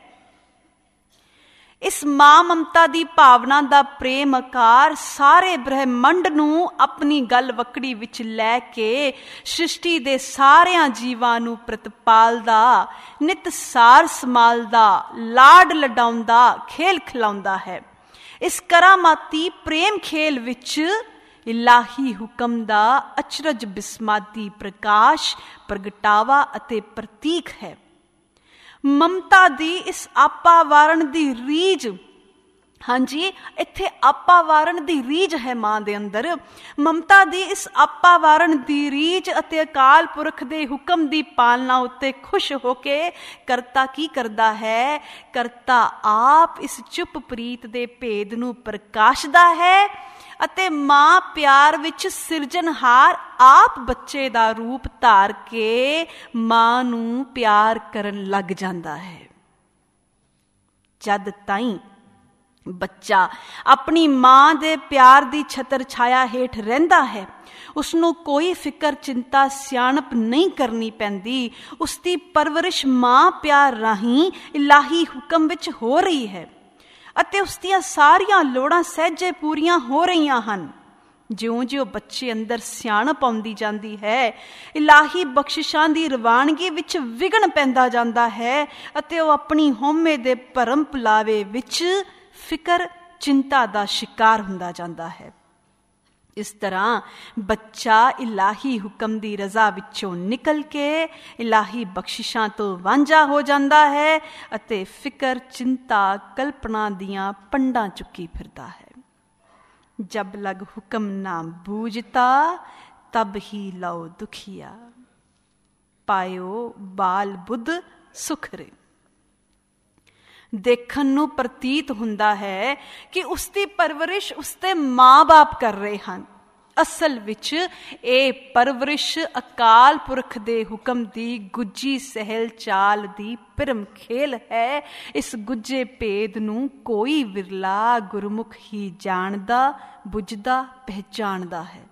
ਇਸ ਮਾਂ ਮਮਤਾ ਦੀ ਭਾਵਨਾ ਦਾ ਪ੍ਰੇਮ ਆਕਾਰ ਸਾਰੇ ਬ੍ਰਹਿਮੰਡ ਨੂੰ ਆਪਣੀ ਗਲ ਵਕੜੀ ਵਿੱਚ ਲੈ ਕੇ ਸ੍ਰਿਸ਼ਟੀ ਦੇ ਸਾਰਿਆਂ ਜੀਵਾਂ ਨੂੰ ਪ੍ਰਤਪਾਲਦਾ, ਨਿਤ ਸਾਰ ਸੰਭਾਲਦਾ, ਲਾਡ ਲਡਾਉਂਦਾ, ਖੇਲ ਖਿਲਾਉਂਦਾ ਹੈ। ਇਸ ਕਰਾਮਾਤੀ ਪ੍ਰੇਮ ਖੇਲ ਵਿੱਚ ਇਲਾਹੀ ਹੁਕਮ ਦਾ ਅਚਰਜ ਬਿਸਮਾਦੀ ਪ੍ਰਕਾਸ਼, ਪ੍ਰਗਟਾਵਾ ਅਤੇ ਪ੍ਰਤੀਕ ਹੈ। ਮਮਤਾ ਦੀ ਇਸ ਆਪਾ ਵਾਰਨ ਦੀ ਰੀਝ, ਹਾਂਜੀ, ਇੱਥੇ ਆਪਾ ਵਾਰਨ ਦੀ ਰੀਝ ਹੈ ਮਾਂ ਦੇ ਅੰਦਰ। ਮਮਤਾ ਦੀ ਇਸ ਆਪਾ ਵਾਰਨ ਦੀ ਰੀਝ ਅਤੇ ਅਕਾਲ ਪੁਰਖ ਦੇ ਹੁਕਮ ਦੀ ਪਾਲਣਾ ਉੱਤੇ ਖੁਸ਼ ਹੋ ਕੇ ਕਰਤਾ ਕੀ ਕਰਦਾ ਹੈ? ਕਰਤਾ ਆਪ ਇਸ ਚੁੱਪ ਪ੍ਰੀਤ ਦੇ ਭੇਦ ਨੂੰ ਪ੍ਰਕਾਸ਼ਦਾ ਹੈ ਅਤੇ ਮਾਂ ਪਿਆਰ ਵਿੱਚ ਸਿਰਜਣਹਾਰ ਆਪ ਬੱਚੇ ਦਾ ਰੂਪ ਧਾਰ ਕੇ ਮਾਂ ਨੂੰ ਪਿਆਰ ਕਰਨ ਲੱਗ ਜਾਂਦਾ ਹੈ। ਜਦ ਤਾਈਂ ਬੱਚਾ ਆਪਣੀ ਮਾਂ ਦੇ ਪਿਆਰ ਦੀ ਛਤਰ ਛਾਇਆ ਹੇਠ ਰਹਿੰਦਾ ਹੈ, ਉਸਨੂੰ ਕੋਈ ਫਿਕਰ, ਚਿੰਤਾ, ਸਿਆਣਪ ਨਹੀਂ ਕਰਨੀ ਪੈਂਦੀ। ਉਸਦੀ ਪਰਵਰਿਸ਼ ਮਾਂ ਪਿਆਰ ਰਾਹੀਂ ਇਲਾਹੀ ਹੁਕਮ ਵਿੱਚ ਹੋ ਰਹੀ ਹੈ ਅਤੇ ਉਸਦੀਆਂ ਸਾਰੀਆਂ ਲੋੜਾਂ ਸਹਿਜੇ ਪੂਰੀਆਂ ਹੋ ਰਹੀਆਂ ਹਨ। ਜਿਉਂ-ਜਿਉਂ ਬੱਚੇ ਅੰਦਰ ਸਿਆਣਪ ਆਉਂਦੀ ਜਾਂਦੀ ਹੈ, ਇਲਾਹੀ ਬਖਸ਼ਿਸ਼ਾਂ ਦੀ ਰਵਾਨਗੀ ਵਿੱਚ ਵਿਘਨ ਪੈਂਦਾ ਜਾਂਦਾ ਹੈ ਅਤੇ ਉਹ ਆਪਣੀ ਹਉਮੈ ਦੇ ਭਰਮ ਭੁਲਾਵੇ ਵਿੱਚ ਫਿਕਰ, ਚਿੰਤਾ ਦਾ ਸ਼ਿਕਾਰ ਹੁੰਦਾ ਜਾਂਦਾ ਹੈ। ਇਸ ਤਰ੍ਹਾਂ ਬੱਚਾ ਇਲਾਹੀ ਹੁਕਮ ਦੀ ਰਜ਼ਾ ਵਿੱਚੋਂ ਨਿਕਲ ਕੇ ਇਲਾਹੀ ਬਖਸ਼ਿਸ਼ਾਂ ਤੋਂ ਵਾਂਝਾ ਹੋ ਜਾਂਦਾ ਹੈ ਅਤੇ ਫਿਕਰ, ਚਿੰਤਾ, ਕਲਪਨਾ ਦੀਆਂ ਪੰਡਾਂ ਚੁੱਕੀ ਫਿਰਦਾ ਹੈ। ਜਬ ਲਗ ਹੁਕਮ ਨਾ ਬੂਝਤਾ ਤਬ ਹੀ ਲਓ ਦੁਖੀਆ, ਪਾਇਓ ਬਾਲ ਬੁੱਧ ਸੁਖਰੇ। ਦੇਖਣ ਨੂੰ ਪ੍ਰਤੀਤ ਹੁੰਦਾ ਹੈ ਕਿ ਉਸਦੀ ਪਰਵਰਿਸ਼ ਉਸਦੇ ਮਾਂ-ਬਾਪ ਕਰ ਰਹੇ ਹਨ। ਅਸਲ ਵਿੱਚ ਇਹ ਪਰਵਰਿਸ਼ ਅਕਾਲ ਪੁਰਖ ਦੇ ਹੁਕਮ ਦੀ ਗੁੱਜੀ ਸਹਿਲ ਚਾਲ ਦੀ ਭਰਮ ਖੇਲ ਹੈ। ਇਸ ਗੁੱਜੇ ਭੇਦ ਨੂੰ ਕੋਈ ਵਿਰਲਾ ਗੁਰਮੁਖ ਹੀ ਜਾਣਦਾ, ਬੁੱਝਦਾ, ਪਹਿਚਾਣਦਾ ਹੈ।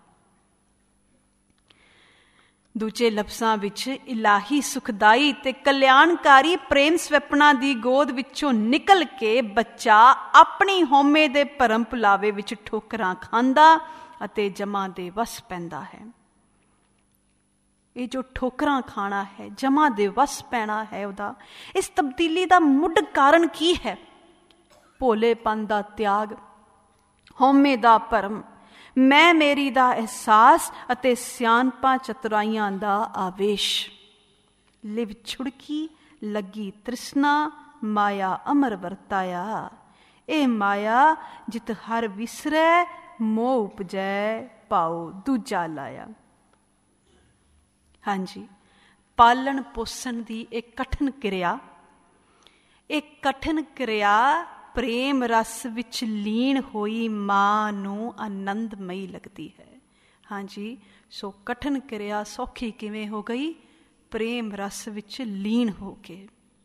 ਦੂਜੇ ਲਫ਼ਜ਼ਾਂ ਵਿੱਚ ਇਲਾਹੀ ਸੁਖਦਾਈ ਤੇ ਕਲਿਆਣਕਾਰੀ ਪ੍ਰੇਮ ਸਵੈਪਨਾ ਦੀ ਗੋਦ ਵਿੱਚੋਂ ਨਿਕਲ ਕੇ ਬੱਚਾ ਆਪਣੀ ਹਉਮੈ ਦੇ ਭਰਮ ਭੁਲਾਵੇ ਵਿੱਚ ਠੋਕਰਾਂ ਖਾਂਦਾ ਅਤੇ ਜਮਾਂ ਦੇ ਵਸ ਪੈਂਦਾ ਹੈ। ਇਹ ਜੋ ਠੋਕਰਾਂ ਖਾਣਾ ਹੈ, ਜਮਾਂ ਦੇ ਵਸ ਪੈਣਾ ਹੈ ਉਹਦਾ, ਇਸ ਤਬਦੀਲੀ ਦਾ ਮੁੱਢ ਕਾਰਨ ਕੀ ਹੈ? ਭੋਲੇਪਨ ਦਾ ਤਿਆਗ, ਹਉਮੈ ਦਾ ਭਰਮ, ਮੈਂ ਮੇਰੀ ਦਾ ਅਹਿਸਾਸ ਅਤੇ ਸਿਆਣਪਾਂ ਚਤੁਰਾਈਆਂ ਦਾ ਆਵੇਸ਼। ਲਿਵ ਛੁੜਕੀ ਲੱਗੀ ਤ੍ਰਿਸ਼ਨਾ, ਮਾਇਆ ਅਮਰ ਵਰਤਾਇਆ। ਇਹ ਮਾਇਆ ਜਿਤ ਹਰ ਵਿਸਰੈ, ਮੋਹ ਉਪਜੈ ਭਾਉ ਦੂਜਾ ਲਾਇਆ। ਹਾਂਜੀ, ਪਾਲਣ ਪੋਸਣ ਦੀ ਇਹ ਕਠਿਨ ਕਿਰਿਆ, ਇਹ ਕਠਿਨ ਕਿਰਿਆ ਪ੍ਰੇਮ ਰਸ ਵਿੱਚ ਲੀਨ ਹੋਈ ਮਾਂ ਨੂੰ ਆਨੰਦਮਈ ਲੱਗਦੀ ਹੈ। ਹਾਂਜੀ, ਸੋ ਕਠਿਨ ਕਿਰਿਆ ਸੌਖੀ ਕਿਵੇਂ ਹੋ ਗਈ? ਪ੍ਰੇਮ ਰਸ ਵਿੱਚ ਲੀਨ ਹੋ ਕੇ।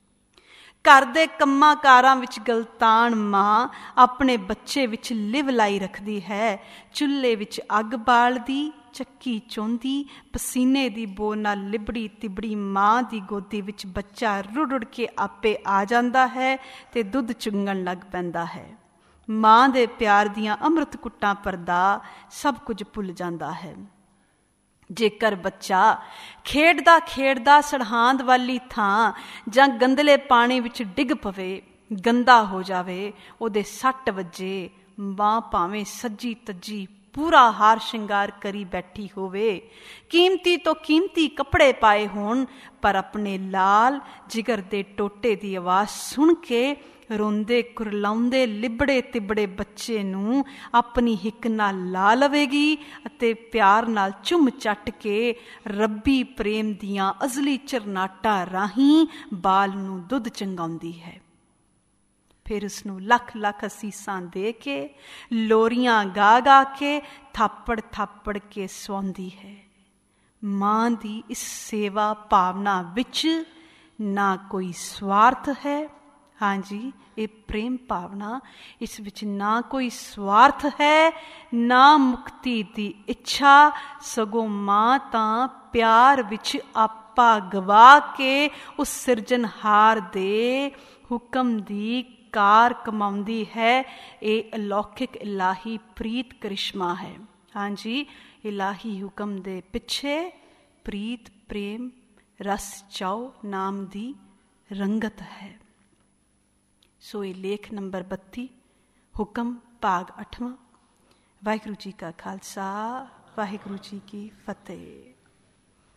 ਘਰ ਦੇ ਕੰਮਾਂ ਕਾਰਾਂ ਵਿੱਚ ਗਲਤਾਨ ਮਾਂ ਆਪਣੇ ਬੱਚੇ ਵਿੱਚ ਲਿਵ ਲਾਈ ਰੱਖਦੀ ਹੈ। ਚੁੱਲ੍ਹੇ ਵਿੱਚ ਅੱਗ ਬਾਲਦੀ, ਚੱਕੀ ਚੋਂਦੀ, ਪਸੀਨੇ ਦੀ ਬੋ ਨਾਲ ਲਿਬੜੀ ਤਿਬੜੀ ਮਾਂ ਦੀ ਗੋਦੀ ਵਿੱਚ ਬੱਚਾ ਰੁੜ ਕੇ ਆਪੇ ਆ ਜਾਂਦਾ ਹੈ ਤੇ ਦੁੱਧ ਚੁੰਗਣ ਲੱਗ ਪੈਂਦਾ ਹੈ। ਮਾਂ ਦੇ ਪਿਆਰ ਦੀਆਂ ਅੰਮ੍ਰਿਤ ਕੁੱਟਾਂ ਪਰਦਾ ਸਭ ਕੁਝ ਭੁੱਲ ਜਾਂਦਾ ਹੈ। ਜੇਕਰ ਬੱਚਾ ਖੇਡਦਾ ਖੇਡਦਾ ਸਰਹੰਦ ਵਾਲੀ ਥਾਂ ਜਾਂ ਗੰਦਲੇ ਪਾਣੀ ਵਿੱਚ ਡਿੱਗ ਪਵੇ, ਗੰਦਾ ਹੋ ਜਾਵੇ, ਉਹਦੇ ਸੱਟ ਵੱਜੇ, ਮਾਂ ਭਾਵੇਂ ਸੱਜੀ ਤੱਜੀ ਪੂਰਾ ਹਾਰ ਸ਼ਿੰਗਾਰ ਕਰੀ ਬੈਠੀ ਹੋਵੇ, ਕੀਮਤੀ ਤੋਂ ਕੀਮਤੀ ਕੱਪੜੇ ਪਾਏ ਹੋਣ, ਪਰ ਆਪਣੇ ਲਾਲ ਜਿਗਰ ਦੇ ਟੋਟੇ ਦੀ ਆਵਾਜ਼ ਸੁਣ ਕੇ ਰੋਂਦੇ ਕੁਰਲਾਉਂਦੇ ਲਿਬੜੇ ਤਿਬੜੇ ਬੱਚੇ ਨੂੰ ਆਪਣੀ ਹਿੱਕ ਨਾਲ ਲਾ ਲਵੇਗੀ ਅਤੇ ਪਿਆਰ ਨਾਲ ਚੁੰਮ ਚੱਟ ਕੇ ਰੱਬੀ ਪ੍ਰੇਮ ਦੀਆਂ ਅਜ਼ਲੀ ਝਰਨਾਟਾਂ ਰਾਹੀਂ ਬਾਲ ਨੂੰ ਦੁੱਧ ਚੰਗਾਉਂਦੀ ਹੈ। ਫਿਰ ਉਸਨੂੰ ਲੱਖ ਲੱਖ ਅਸੀਸਾਂ ਦੇ ਕੇ, ਲੋਰੀਆਂ ਗਾ ਗਾ ਕੇ, ਥਾਪੜ ਥਾਪੜ ਕੇ ਸਵਾਉਂਦੀ ਹੈ। ਮਾਂ ਦੀ ਇਸ ਸੇਵਾ ਭਾਵਨਾ ਵਿੱਚ ਨਾ ਕੋਈ ਸਵਾਰਥ ਹੈ। ਹਾਂਜੀ, ਇਹ ਪ੍ਰੇਮ ਭਾਵਨਾ, ਇਸ ਵਿੱਚ ਨਾ ਕੋਈ ਸਵਾਰਥ ਹੈ, ਨਾ ਮੁਕਤੀ ਦੀ ਇੱਛਾ, ਸਗੋਂ ਮਾਂ ਤਾਂ ਪਿਆਰ ਵਿੱਚ ਆਪਾ ਗਵਾ ਕੇ ਉਸ ਸਿਰਜਣਹਾਰ ਦੇ ਹੁਕਮ ਦੀ ਕਾਰ ਕਮਾਉਂਦੀ ਹੈ। ਇਹ ਅਲੌਕਿਕ ਇਲਾਹੀ ਪ੍ਰੀਤ ਕਰਿਸ਼ਮਾ ਹੈ। ਹਾਂਜੀ, ਇਲਾਹੀ ਹੁਕਮ ਦੇ ਪਿੱਛੇ ਪ੍ਰੀਤ, ਪ੍ਰੇਮ, ਰਸ ਚਾਉ ਨਾਮ ਦੀ ਰੰਗਤ ਹੈ। ਸੋ ਇਹ ਲੇਖ ਨੰਬਰ 32, ਹੁਕਮ ਭਾਗ 8ਵਾਂ, ਵਾਹਿਗੁਰੂ ਜੀ ਕਾ ਖਾਲਸਾ, ਵਾਹਿਗੁਰੂ ਜੀ ਕੀ ਫਤਿਹ।